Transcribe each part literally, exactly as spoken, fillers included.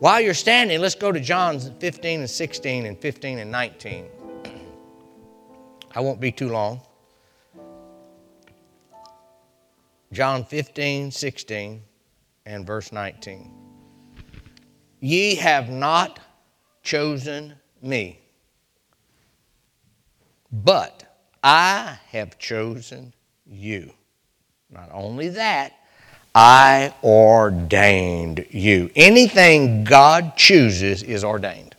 While you're standing, let's go to John fifteen and sixteen and fifteen and nineteen. I won't be too long. John fifteen, sixteen, and verse nineteen. Ye have not chosen me, but I have chosen you. Not only that, I ordained you. Anything God chooses is ordained.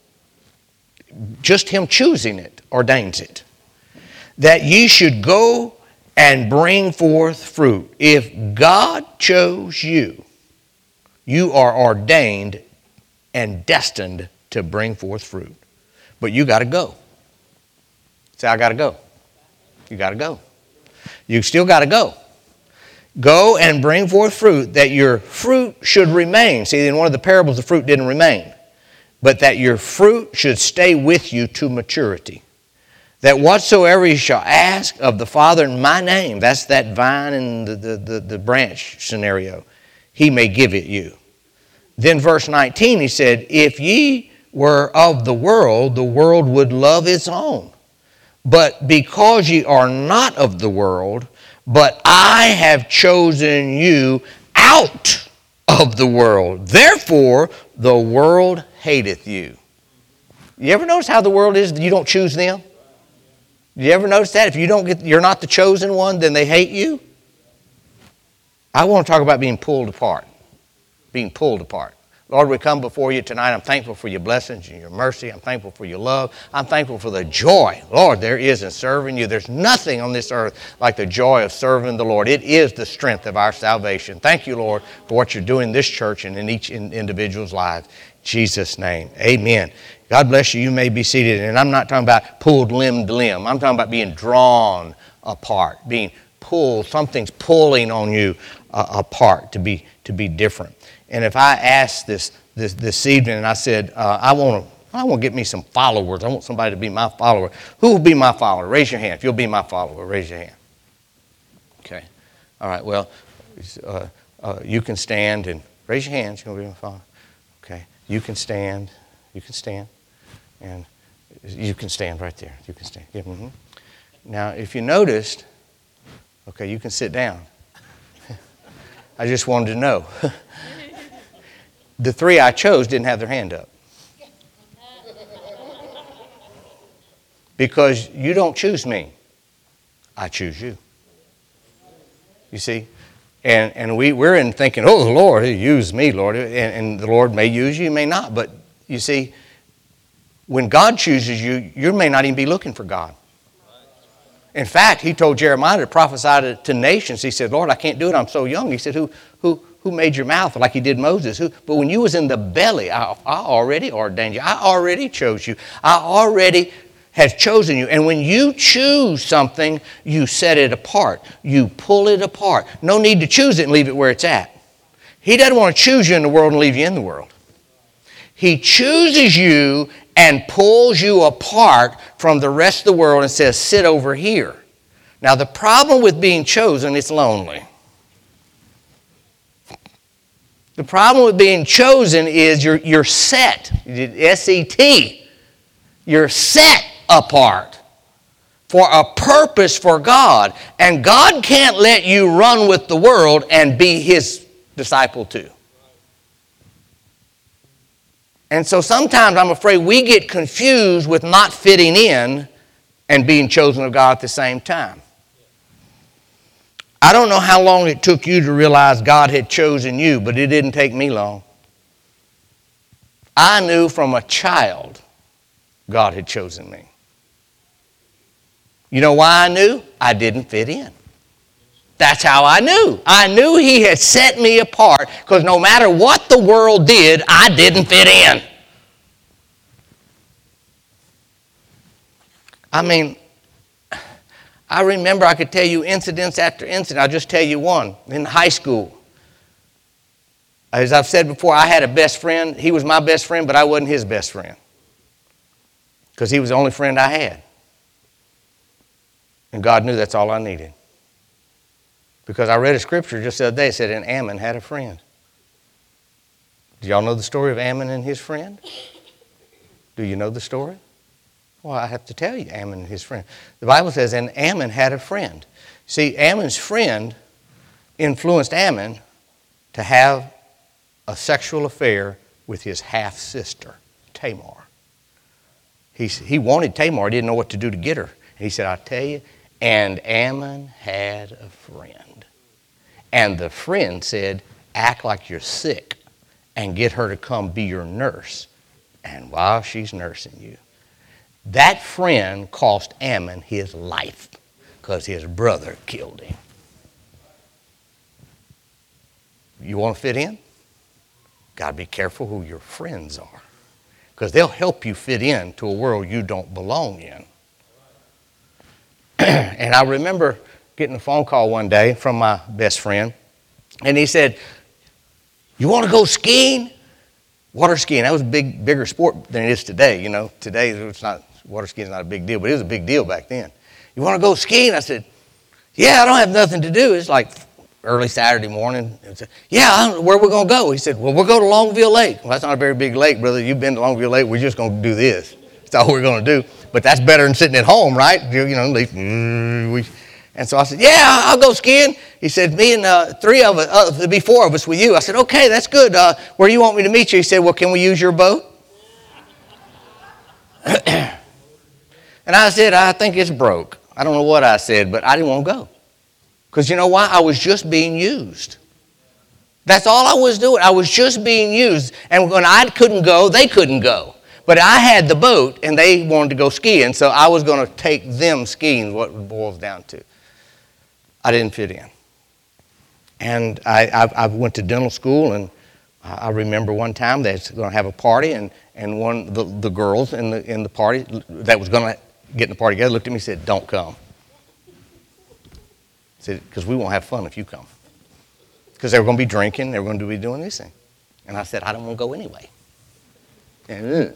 Just Him choosing it ordains it. That ye should go and bring forth fruit. If God chose you, you are ordained and destined to bring forth fruit. But you got to go. Say, I got to go. You got to go. You still got to go. Go and bring forth fruit, that your fruit should remain. See, in one of the parables, the fruit didn't remain. But that your fruit should stay with you to maturity. That whatsoever you shall ask of the Father in my name, that's that vine and the, the, the, the branch scenario, He may give it you. Then verse nineteen, He said, if ye were of the world, the world would love its own. But because ye are not of the world, but I have chosen you out of the world. Therefore, the world hateth you. You ever notice how the world is? You don't choose them? You ever notice that? If you don't get, you're not the chosen one, then they hate you? I want to talk about being pulled apart. Being pulled apart. Lord, we come before you tonight. I'm thankful for your blessings and your mercy. I'm thankful for your love. I'm thankful for the joy, Lord, there is in serving you. There's nothing on this earth like the joy of serving the Lord. It is the strength of our salvation. Thank you, Lord, for what you're doing in this church and in each individual's life. In Jesus' name, amen. God bless you. You may be seated. And I'm not talking about pulled limb to limb. I'm talking about being drawn apart, being pulled. Something's pulling on you uh, apart to be to be different. And if I asked this this, this evening and I said, uh, I want to I want to get me some followers. I want somebody to be my follower. Who will be my follower? Raise your hand. If you'll be my follower, raise your hand. Okay. All right. Well, uh, uh, you can stand and raise your hands. You're going to be my follower. Okay. You can stand. You can stand. And you can stand right there. You can stand. Yeah, mm-hmm. Now, if you noticed, okay, you can sit down. I just wanted to know. The three I chose didn't have their hand up. Because you don't choose me. I choose you. You see? And and we, we're in thinking, oh, the Lord, He used me, Lord. And, and the Lord may use you, may not. But you see, when God chooses you, you may not even be looking for God. In fact, He told Jeremiah to prophesy to, to nations. He said, Lord, I can't do it. I'm so young. He said, who who who made your mouth? Like He did Moses. Who? But when you was in the belly, I, I already ordained you. I already chose you. I already have chosen you. And when you choose something, you set it apart. You pull it apart. No need to choose it and leave it where it's at. He doesn't want to choose you in the world and leave you in the world. He chooses you and pulls you apart from the rest of the world and says, sit over here. Now, the problem with being chosen, it's lonely. The problem with being chosen is you're, you're set, S E T. You're set apart for a purpose for God. And God can't let you run with the world and be His disciple too. And so sometimes I'm afraid we get confused with not fitting in and being chosen of God at the same time. I don't know how long it took you to realize God had chosen you, but it didn't take me long. I knew from a child God had chosen me. You know why I knew? I didn't fit in. That's how I knew. I knew He had set me apart because no matter what the world did, I didn't fit in. I mean, I remember I could tell you incidents after incident. I'll just tell you one. In high school, as I've said before, I had a best friend. He was my best friend, but I wasn't his best friend because he was the only friend I had. And God knew that's all I needed. Because I read a scripture just the other day. It said, and Ammon had a friend. Do y'all know the story of Ammon and his friend? Do you know the story? Well, I have to tell you, Ammon and his friend. The Bible says, and Ammon had a friend. See, Ammon's friend influenced Ammon to have a sexual affair with his half-sister, Tamar. He, he wanted Tamar, didn't know what to do to get her. He said, I tell you, and Ammon had a friend. And the friend said, act like you're sick and get her to come be your nurse. And while she's nursing you, that friend cost Ammon his life because his brother killed him. You want to fit in? Got to be careful who your friends are, because they'll help you fit in to a world you don't belong in. And I remember getting a phone call one day from my best friend, and he said, you want to go skiing? Water skiing, that was a big, bigger sport than it is today. You know, today it's not, water skiing is not a big deal, but it was a big deal back then. You want to go skiing? I said, yeah, I don't have nothing to do. It's like early Saturday morning. I said, yeah, I don't know where we're going to go. He said, well, we'll go to Longview Lake. Well, that's not a very big lake, brother. You've been to Longview Lake. We're just going to do this. That's all we're going to do. But that's better than sitting at home, right? You know, we, and so I said, yeah, I'll go skiing. He said, me and uh, three of us, uh, there'll be four of us with you. I said, okay, that's good. Uh, where do you want me to meet you? He said, well, can we use your boat? And I said, I think it's broke. I don't know what I said, but I didn't want to go. Because you know why? I was just being used. That's all I was doing. I was just being used. And when I couldn't go, they couldn't go. But I had the boat, and they wanted to go skiing, so I was going to take them skiing, what it boils down to. I didn't fit in. And I, I, I went to dental school, and I remember one time they was going to have a party, and, and one the, the girls in the, in the party that was going to get in the party together looked at me and said, don't come. I said, because we won't have fun if you come. Because they were going to be drinking, they were going to be doing this thing. And I said, I don't want to go anyway. And, uh,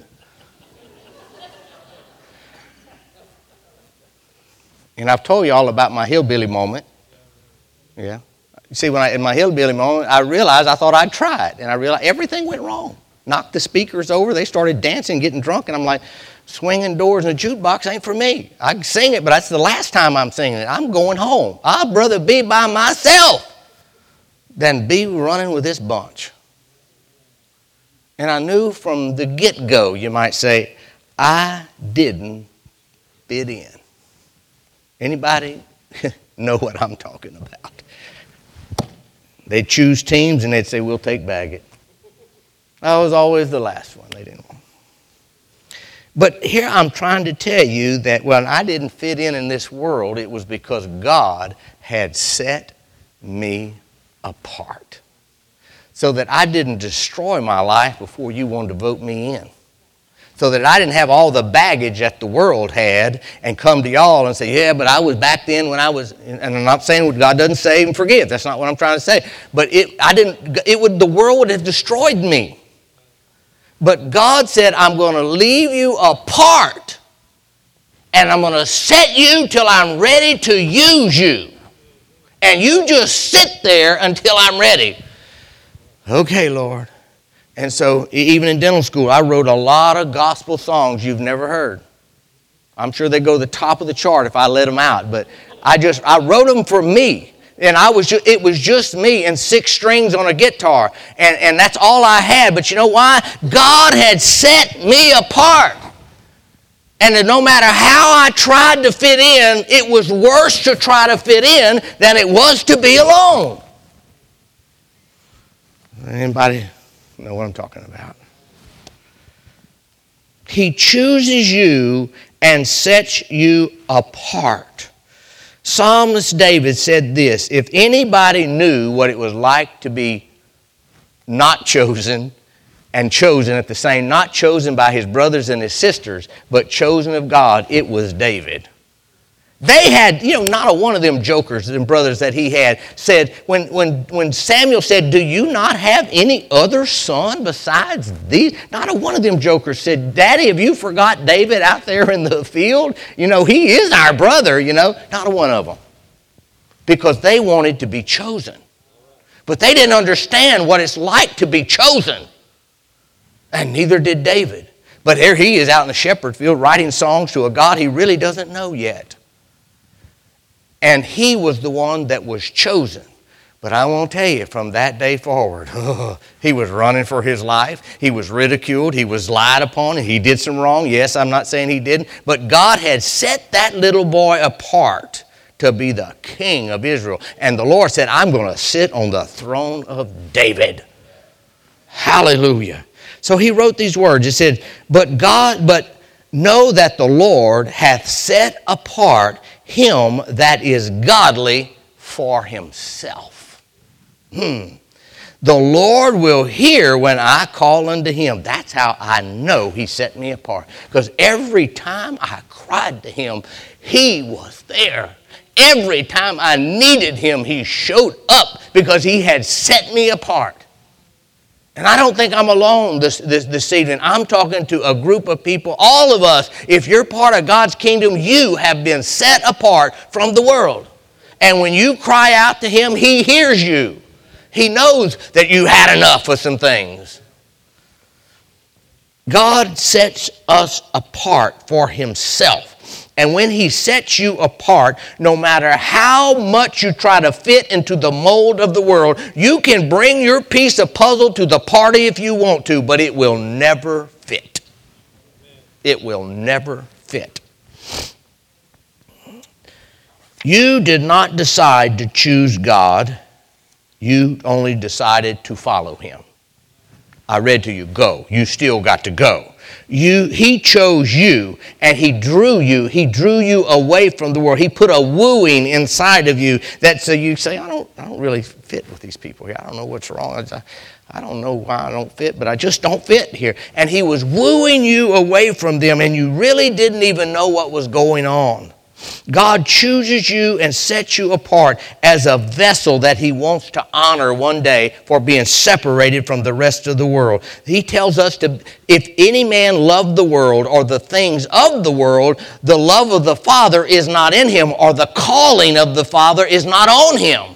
and I've told you all about my hillbilly moment. Yeah. You see, when I, in my hillbilly moment, I realized I thought I'd tried. And I realized everything went wrong. Knocked the speakers over. They started dancing, getting drunk. And I'm like, swinging doors in a jukebox ain't for me. I can sing it, but that's the last time I'm singing it. I'm going home. I'd rather be by myself than be running with this bunch. And I knew from the get-go, you might say, I didn't fit in. Anybody know what I'm talking about? They'd choose teams and they'd say, we'll take Baggett. I was always the last one. They didn't want. But here I'm trying to tell you that when I didn't fit in in this world, it was because God had set me apart. So that I didn't destroy my life before you wanted to vote me in. So that I didn't have all the baggage that the world had and come to y'all and say, yeah, but I was back then when I was, and I'm not saying what God doesn't save and forgive. That's not what I'm trying to say. But it, I didn't, it would, the world would have destroyed me. But God said, I'm going to leave you apart and I'm going to set you till I'm ready to use you. And you just sit there until I'm ready. Okay, Lord. And so even in dental school, I wrote a lot of gospel songs you've never heard. I'm sure they go to the top of the chart if I let them out. But I just, I wrote them for me. And I was just, it was just me and six strings on a guitar. And, and that's all I had. But you know why? God had set me apart. And no matter how I tried to fit in, it was worse to try to fit in than it was to be alone. Anybody know what I'm talking about? He chooses you and sets you apart. Psalmist David said this, if anybody knew what it was like to be not chosen and chosen at the same, not chosen by his brothers and his sisters, but chosen of God, it was David. They had, you know, not a one of them jokers and brothers that he had said, when, when, when Samuel said, do you not have any other son besides these? Not a one of them jokers said, Daddy, have you forgot David out there in the field? You know, he is our brother, you know. Not a one of them. Because they wanted to be chosen. But they didn't understand what it's like to be chosen. And neither did David. But here he is out in the shepherd field writing songs to a God he really doesn't know yet. And he was the one that was chosen. But I won't tell you, from that day forward, he was running for his life. He was ridiculed. He was lied upon. He did some wrong. Yes, I'm not saying he didn't. But God had set that little boy apart to be the king of Israel. And the Lord said, I'm going to sit on the throne of David. Hallelujah. So he wrote these words. He said, but God, but know that the Lord hath set apart him that is godly for himself. Hmm. The Lord will hear when I call unto him. That's how I know he set me apart. Because every time I cried to him, he was there. Every time I needed him, he showed up because he had set me apart. And I don't think I'm alone this, this, this evening. I'm talking to a group of people, all of us. If you're part of God's kingdom, you have been set apart from the world. And when you cry out to him, he hears you. He knows that you had enough of some things. God sets us apart for himself. And when he sets you apart, no matter how much you try to fit into the mold of the world, you can bring your piece of puzzle to the party if you want to, but it will never fit. It will never fit. You did not decide to choose God. You only decided to follow him. I read to you, go. You still got to go. You, he chose you, and he drew you. He drew you away from the world. He put a wooing inside of you that so you say, I don't, I don't really fit with these people here. I don't know what's wrong. I, I don't know why I don't fit, but I just don't fit here. And he was wooing you away from them, and you really didn't even know what was going on. God chooses you and sets you apart as a vessel that he wants to honor one day for being separated from the rest of the world. He tells us to, if any man love the world or the things of the world, the love of the Father is not in him, or the calling of the Father is not on him.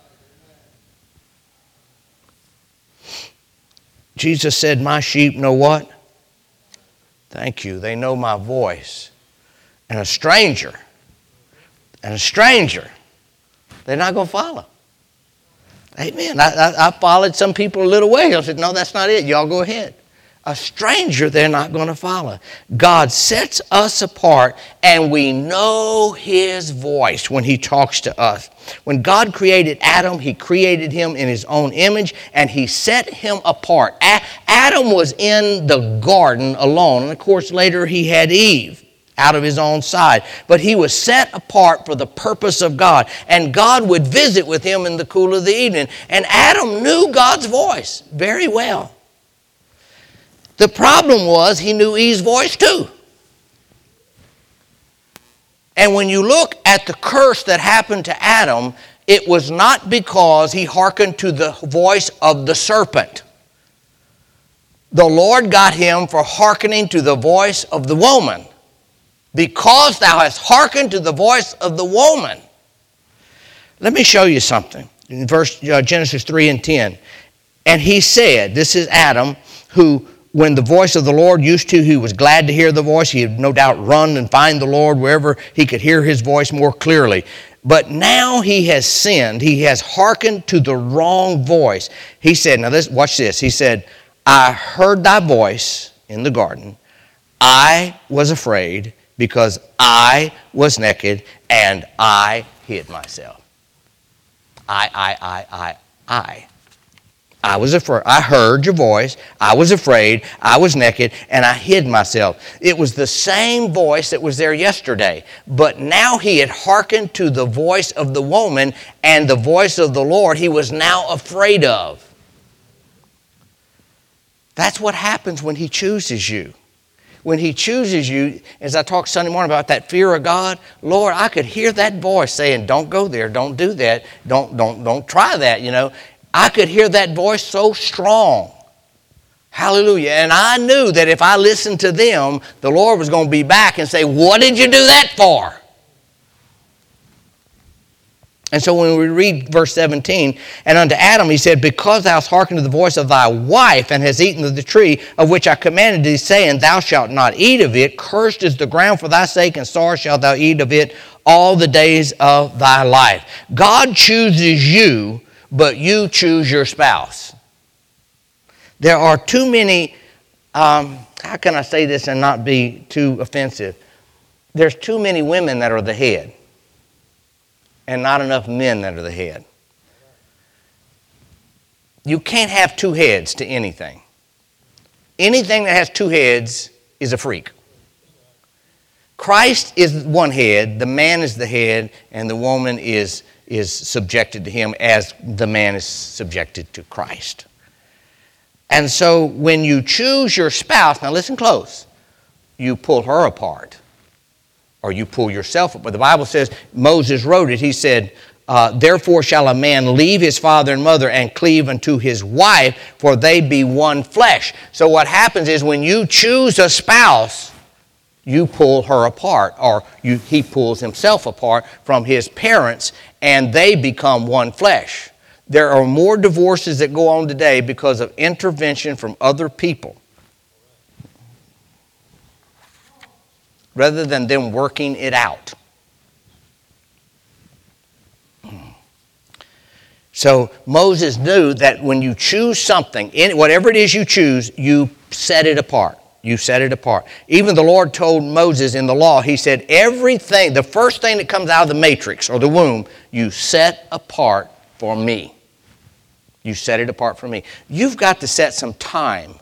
Jesus said, my sheep know what? Thank you. They know my voice. And a stranger, and a stranger, they're not going to follow. Amen. I, I, I followed some people a little way. I said, no, that's not it. Y'all go ahead. A stranger, they're not going to follow. God sets us apart, and we know his voice when he talks to us. When God created Adam, he created him in his own image, and he set him apart. A- Adam was in the garden alone. And of course, later he had Eve out of his own side. But he was set apart for the purpose of God. And God would visit with him in the cool of the evening. And Adam knew God's voice very well. The problem was he knew Eve's voice too. And when you look at the curse that happened to Adam, it was not because he hearkened to the voice of the serpent. The Lord got him for hearkening to the voice of the woman. Because thou hast hearkened to the voice of the woman. Let me show you something. In verse uh, Genesis three and ten. And he said, this is Adam, who when the voice of the Lord used to, he was glad to hear the voice. He had no doubt run and find the Lord wherever he could hear his voice more clearly. But now he has sinned. He has hearkened to the wrong voice. He said, now this, watch this. He said, I heard thy voice in the garden. I was afraid, because I was naked and I hid myself. I, I, I, I, I. I was afraid. I heard your voice. I was afraid. I was naked and I hid myself. It was the same voice that was there yesterday. But now he had hearkened to the voice of the woman, and the voice of the Lord he was now afraid of. That's what happens when he chooses you. When he chooses you, as I talked Sunday morning about that fear of God, Lord, I could hear that voice saying, don't go there, don't do that, don't, don't, don't try that, you know. I could hear that voice so strong. Hallelujah. And I knew that if I listened to them, the Lord was going to be back and say, what did you do that for? And so when we read verse seventeen, and unto Adam he said, because thou hast hearkened to the voice of thy wife, and hast eaten of the tree of which I commanded thee, saying, thou shalt not eat of it, cursed is the ground for thy sake, and sore shalt thou eat of it all the days of thy life. God chooses you, but you choose your spouse. There are too many, um, how can I say this and not be too offensive? There's too many women that are the head, and not enough men that are the head. You can't have two heads to anything. Anything that has two heads is a freak. Christ is one head, the man is the head, and the woman is, is subjected to him as the man is subjected to Christ. And so when you choose your spouse, now listen close, you pull her apart. Or you pull yourself up. But the Bible says, Moses wrote it, he said, uh, therefore shall a man leave his father and mother and cleave unto his wife, for they be one flesh. So what happens is when you choose a spouse, you pull her apart, or you, he pulls himself apart from his parents, and they become one flesh. There are more divorces that go on today because of intervention from other people, rather than them working it out. So Moses knew that when you choose something, whatever it is you choose, you set it apart. You set it apart. Even the Lord told Moses in the law, he said, everything, the first thing that comes out of the matrix or the womb, you set apart for me. You set it apart for me. You've got to set some time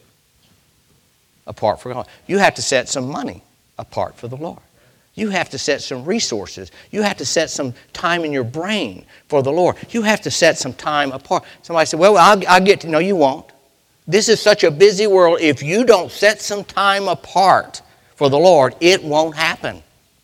apart for God. You have to set some money apart for the Lord. You have to set some resources. You have to set some time in your brain for the Lord. You have to set some time apart. Somebody said, well, I'll, I'll get to... No, you won't. This is such a busy world. If you don't set some time apart for the Lord, it won't happen.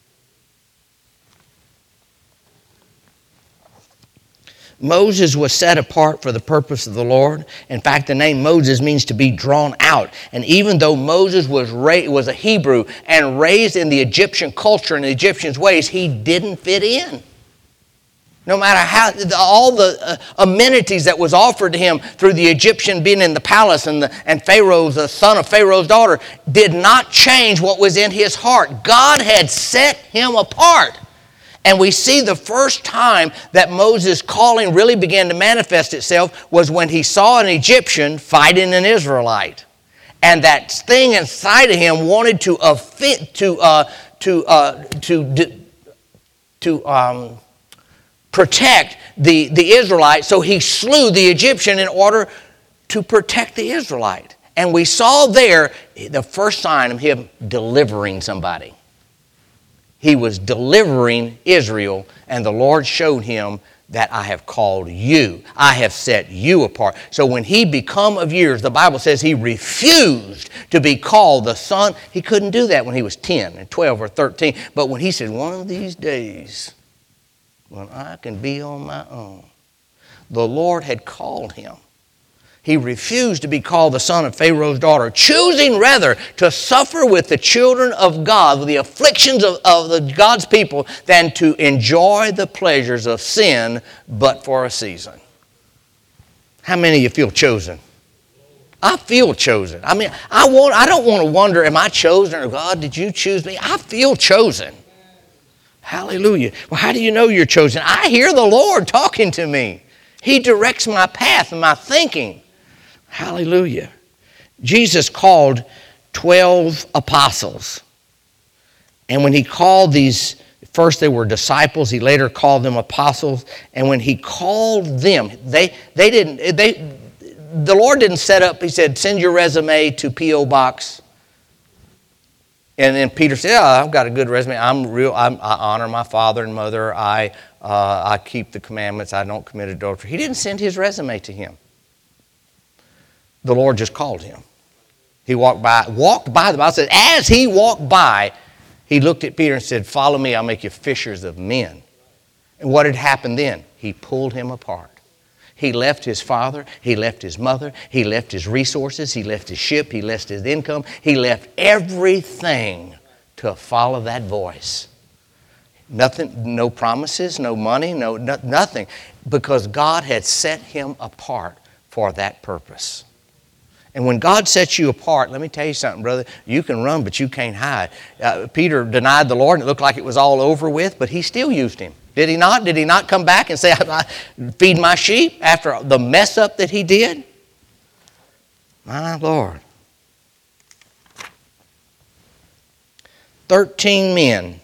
Moses was set apart for the purpose of the Lord. In fact, the name Moses means to be drawn out. And even though Moses was ra- was a Hebrew and raised in the Egyptian culture and the Egyptians' ways, he didn't fit in. No matter how, all the uh, amenities that was offered to him through the Egyptian being in the palace and, the, and Pharaoh's, the son of Pharaoh's daughter, did not change what was in his heart. God had set him apart. And we see the first time that Moses' calling really began to manifest itself was when he saw an Egyptian fighting an Israelite. And that thing inside of him wanted to uh, fit, to uh, to uh, to to um, protect the, the Israelite. So he slew the Egyptian in order to protect the Israelite. And we saw there the first sign of him delivering somebody. He was delivering Israel, and the Lord showed him that I have called you. I have set you apart. So when he become of years, the Bible says he refused to be called the son. He couldn't do that when he was ten and twelve or thirteen. But when he said, one of these days, when I can be on my own, the Lord had called him. He refused to be called the son of Pharaoh's daughter, choosing rather to suffer with the children of God, with the afflictions of, of the, God's people, than to enjoy the pleasures of sin, but for a season. How many of you feel chosen? I feel chosen. I mean, I want. I don't want to wonder, am I chosen, or God, did you choose me? I feel chosen. Hallelujah. Well, how do you know you're chosen? I hear the Lord talking to me. He directs my path and my thinking. Hallelujah. Jesus called twelve apostles. And when he called these, first they were disciples, he later called them apostles. And when he called them, they they didn't, they the Lord didn't set up, he said, send your resume to P O Box. And then Peter said, yeah, I've got a good resume. I'm real, I'm, I honor my father and mother. I uh, I keep the commandments. I don't commit adultery. He didn't send his resume to him. The Lord just called him. He walked by, walked by, the Bible says, as he walked by, he looked at Peter and said, follow me, I'll make you fishers of men. And what had happened then? He pulled him apart. He left his father, he left his mother, he left his resources, he left his ship, he left his income, he left everything to follow that voice. Nothing, no promises, no money, no, no nothing. Because God had set him apart for that purpose. And when God sets you apart, let me tell you something, brother. You can run, but you can't hide. Uh, Peter denied the Lord, and it looked like it was all over with, but he still used him. Did he not? Did he not come back and say, I feed my sheep after the mess up that he did? My Lord. Thirteen men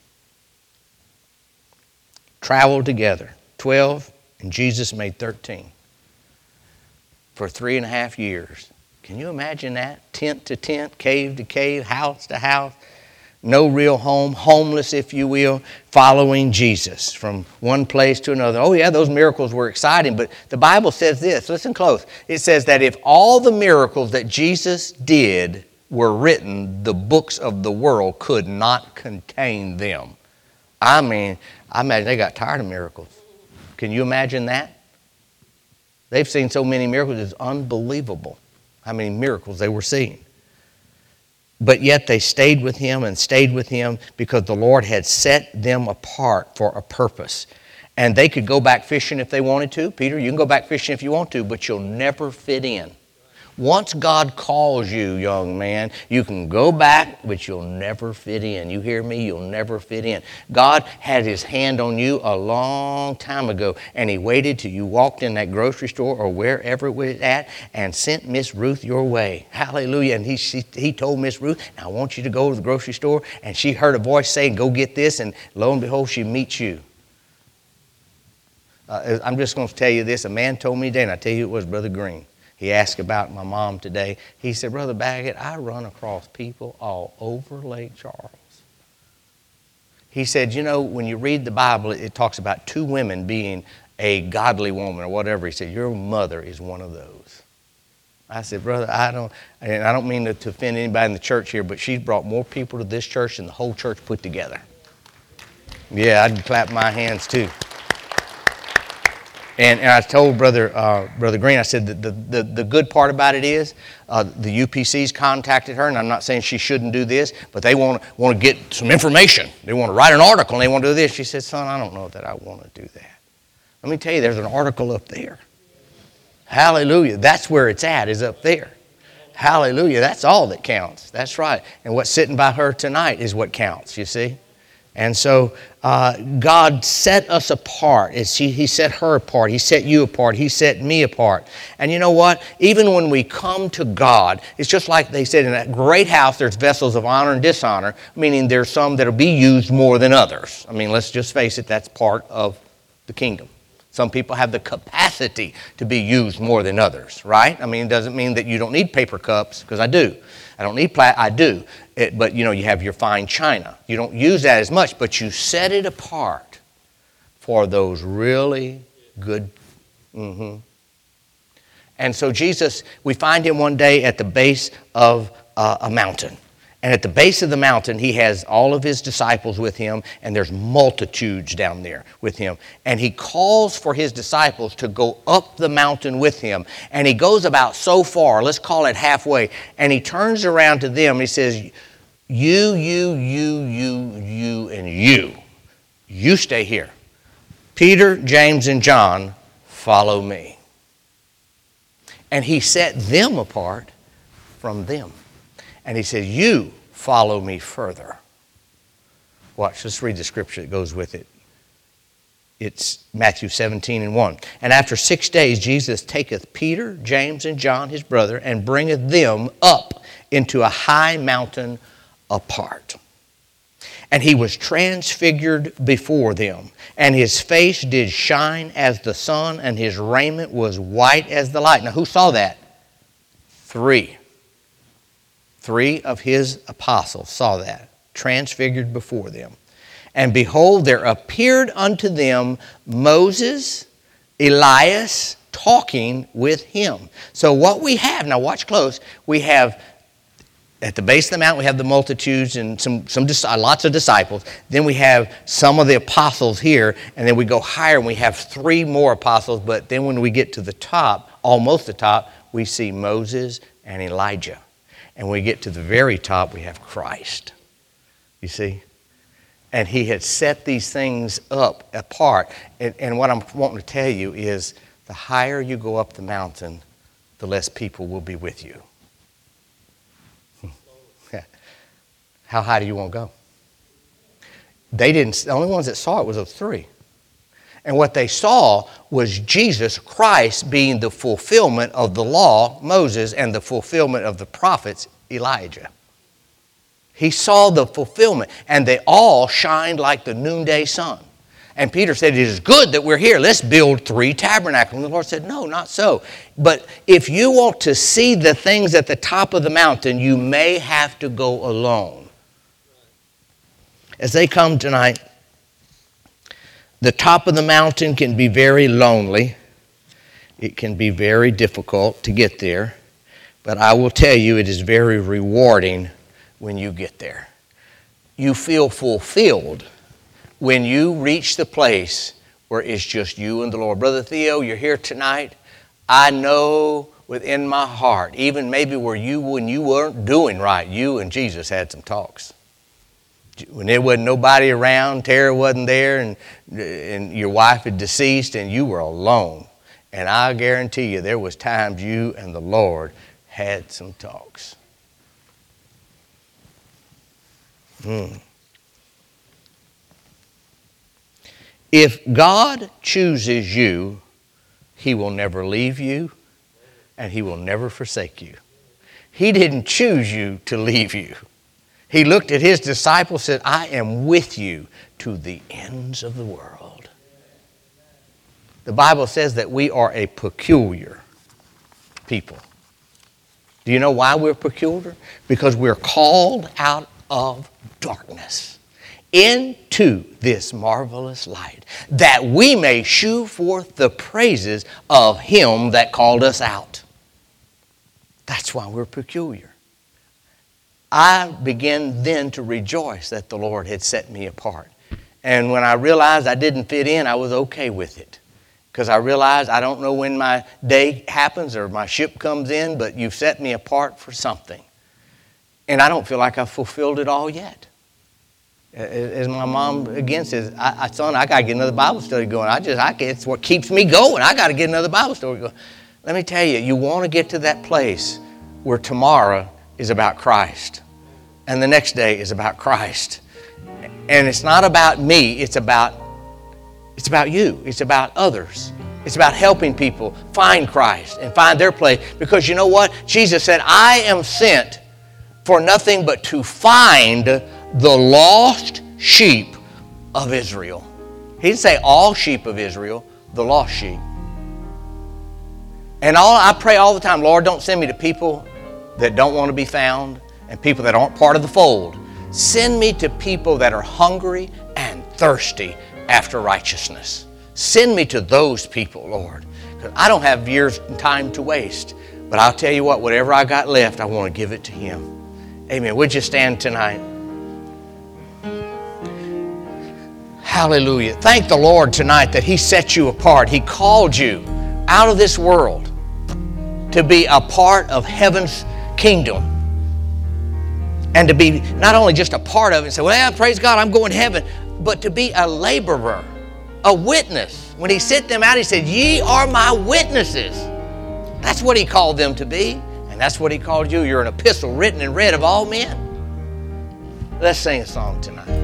traveled together. Twelve, and Jesus made thirteen. For three and a half years. Can you imagine that? Tent to tent, cave to cave, house to house. No real home, homeless if you will, following Jesus from one place to another. Oh yeah, those miracles were exciting, but the Bible says this, listen close. It says that if all the miracles that Jesus did were written, the books of the world could not contain them. I mean, I imagine they got tired of miracles. Can you imagine that? They've seen so many miracles, it's unbelievable how many miracles they were seeing. But yet they stayed with him and stayed with him because the Lord had set them apart for a purpose. And they could go back fishing if they wanted to. Peter, you can go back fishing if you want to, but you'll never fit in. Once God calls you, young man, you can go back, but you'll never fit in. You hear me? You'll never fit in. God had his hand on you a long time ago, and he waited till you walked in that grocery store or wherever it was at and sent Miss Ruth your way. Hallelujah. And he, she, he told Miss Ruth, I want you to go to the grocery store, and she heard a voice saying, go get this, and lo and behold, she meets you. Uh, I'm just going to tell you this. A man told me today, and I tell you it was Brother Green. He asked about my mom today. He said, Brother Baggett, I run across people all over Lake Charles. He said, you know, when you read the Bible, it talks about two women being a godly woman or whatever. He said, your mother is one of those. I said, brother, I don't, and I don't mean to, to offend anybody in the church here, but she's brought more people to this church than the whole church put together. Yeah, I'd clap my hands too. And, and I told Brother uh, Brother Green, I said, the, the, the good part about it is uh, the U P Cs contacted her, and I'm not saying she shouldn't do this, but they want, want to get some information. They want to write an article, and they want to do this. She said, son, I don't know that I want to do that. Let me tell you, there's an article up there. Hallelujah. That's where it's at, is up there. Hallelujah. That's all that counts. That's right. And what's sitting by her tonight is what counts, you see. And so uh, God set us apart. It's, he, he set her apart. He set you apart. He set me apart. And you know what? Even when we come to God, it's just like they said, in that great house, there's vessels of honor and dishonor, meaning there's some that will be used more than others. I mean, let's just face it, that's part of the kingdom. Some people have the capacity to be used more than others, right? I mean, it doesn't mean that you don't need paper cups, because I do. I don't need plastic, I do. It, but, you know, you have your fine china. You don't use that as much, but you set it apart for those really good. Mm-hmm. And so Jesus, we find him one day at the base of uh, a mountain. And at the base of the mountain, he has all of his disciples with him, and there's multitudes down there with him. And he calls for his disciples to go up the mountain with him. And he goes about so far, let's call it halfway, and he turns around to them and he says, you, you, you, you, you, and you, you stay here. Peter, James, and John, follow me. And he set them apart from them. And he said, you follow me further. Watch, let's read the scripture that goes with it. It's Matthew seventeen and one. And after six days, Jesus taketh Peter, James, and John, his brother, and bringeth them up into a high mountain apart. And he was transfigured before them, and his face did shine as the sun, and his raiment was white as the light. Now, who saw that? Three. Three of his apostles saw that, transfigured before them. And behold, there appeared unto them Moses, Elias, talking with him. So what we have, now watch close, we have at the base of the mountain, we have the multitudes and some, some lots of disciples. Then we have some of the apostles here, and then we go higher and we have three more apostles. But then when we get to the top, almost the top, we see Moses and Elijah. And when we get to the very top, we have Christ. You see? And he had set these things up apart. And, and what I'm wanting to tell you is the higher you go up the mountain, the less people will be with you. How high do you want to go? They didn't, the only ones that saw it was those three. And what they saw was Jesus Christ being the fulfillment of the law, Moses, and the fulfillment of the prophets, Elijah. He saw the fulfillment, and they all shined like the noonday sun. And Peter said, it is good that we're here. Let's build three tabernacles. And the Lord said, no, not so. But if you want to see the things at the top of the mountain, you may have to go alone. As they come tonight, the top of the mountain can be very lonely. It can be very difficult to get there. But I will tell you, it is very rewarding when you get there. You feel fulfilled when you reach the place where it's just you and the Lord. Brother Theo, you're here tonight. I know within my heart, even maybe where you, when you weren't doing right, you and Jesus had some talks. When there wasn't nobody around, Tara wasn't there, and, and your wife had deceased, and you were alone. And I guarantee you there was times you and the Lord had some talks. Hmm. If God chooses you, He will never leave you, and He will never forsake you. He didn't choose you to leave you. He looked at His disciples and said, I am with you to the ends of the world. The Bible says that we are a peculiar people. Do you know why we're peculiar? Because we're called out of darkness into this marvelous light, that we may shew forth the praises of Him that called us out. That's why we're peculiar. I began then to rejoice that the Lord had set me apart. And when I realized I didn't fit in, I was okay with it. Because I realized I don't know when my day happens or my ship comes in, but you've set me apart for something. And I don't feel like I've fulfilled it all yet. As my mom again says, I, I, son, I got to get another Bible study going. I just, I, it's what keeps me going. I got to get another Bible study going. Let me tell you, you want to get to that place where tomorrow is about Christ. And the next day is about Christ. And it's not about me, it's about it's about you. It's about others. It's about helping people find Christ and find their place. Because you know what? Jesus said, I am sent for nothing but to find the lost sheep of Israel. He didn't say all sheep of Israel, the lost sheep. And all I pray all the time, Lord, don't send me to people that don't want to be found and people that aren't part of the fold. Send me to people that are hungry and thirsty after righteousness. Send me to those people, Lord. Because I don't have years and time to waste. But I'll tell you what, whatever I got left, I want to give it to Him. Amen. Would you stand tonight? Hallelujah. Thank the Lord tonight that He set you apart. He called you out of this world to be a part of heaven's kingdom. And to be not only just a part of it and say, well, yeah, praise God, I'm going to heaven, but to be a laborer, a witness. When He sent them out, He said, ye are my witnesses. That's what He called them to be, and that's what He called you. You're an epistle written and read of all men. Let's sing a song tonight.